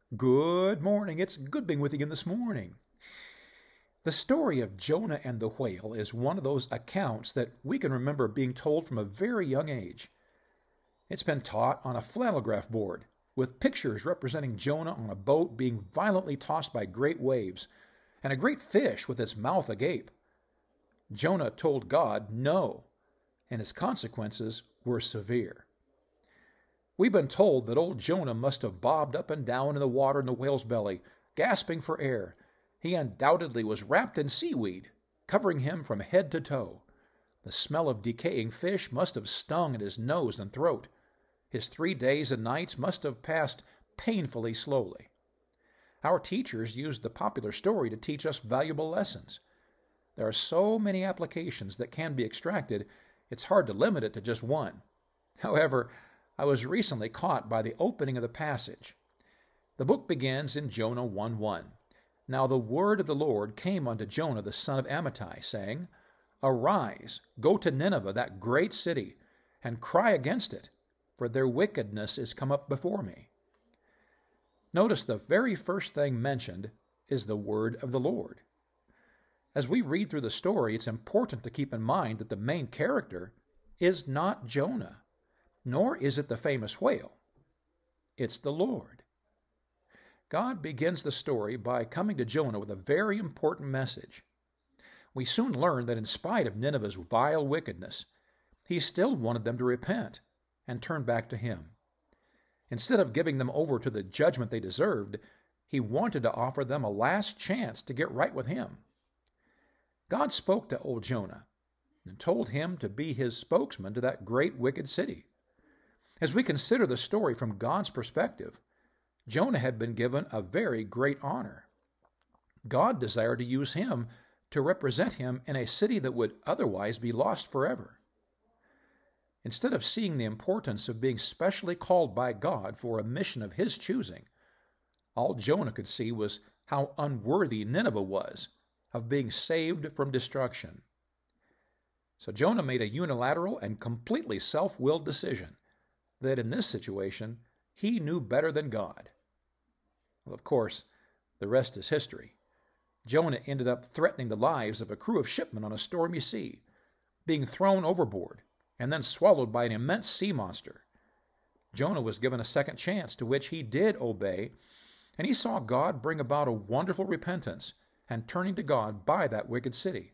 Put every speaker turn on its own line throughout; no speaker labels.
Good morning. It's good being with you again this morning. The story of Jonah and the whale is one of those accounts that we can remember being told from a very young age. It's been taught on a flannel graph board with pictures representing Jonah on a boat being violently tossed by great waves and a great fish with its mouth agape. Jonah told God no, and his consequences were severe. We've been told that old Jonah must have bobbed up and down in the water in the whale's belly, gasping for air. He undoubtedly was wrapped in seaweed, covering him from head to toe. The smell of decaying fish must have stung at his nose and throat. His 3 days and nights must have passed painfully slowly. Our teachers used the popular story to teach us valuable lessons. There are so many applications that can be extracted, it's hard to limit it to just one. However, I was recently caught by the opening of the passage. The book begins in Jonah 1:1. Now the word of the Lord came unto Jonah the son of Amittai, saying, Arise, go to Nineveh, that great city, and cry against it, for their wickedness is come up before me. Notice the very first thing mentioned is the word of the Lord. As we read through the story, it's important to keep in mind that the main character is not Jonah, nor is it the famous whale. It's the Lord. God begins the story by coming to Jonah with a very important message. We soon learn that in spite of Nineveh's vile wickedness, he still wanted them to repent and turn back to him. Instead of giving them over to the judgment they deserved, he wanted to offer them a last chance to get right with him. God spoke to old Jonah and told him to be his spokesman to that great wicked city. As we consider the story from God's perspective, Jonah had been given a very great honor. God desired to use him to represent him in a city that would otherwise be lost forever. Instead of seeing the importance of being specially called by God for a mission of his choosing, all Jonah could see was how unworthy Nineveh was of being saved from destruction. So Jonah made a unilateral and completely self-willed decision that in this situation he knew better than God. Well, of course, the rest is history. Jonah ended up threatening the lives of a crew of shipmen on a stormy sea, being thrown overboard, and then swallowed by an immense sea monster. Jonah was given a second chance, to which he did obey, and he saw God bring about a wonderful repentance and turning to God by that wicked city.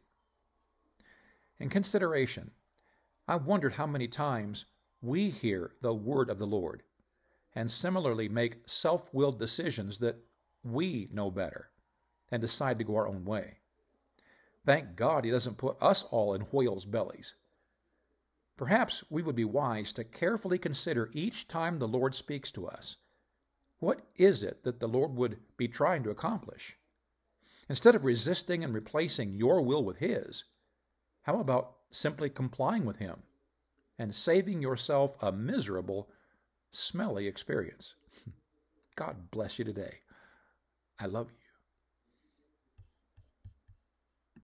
In consideration, I wondered how many times we hear the word of the Lord and similarly make self-willed decisions that we know better and decide to go our own way. Thank God he doesn't put us all in whales' bellies. Perhaps we would be wise to carefully consider each time the Lord speaks to us. What is it that the Lord would be trying to accomplish? Instead of resisting and replacing your will with his, how about simply complying with him and saving yourself a miserable, smelly experience? God bless you today. I love you.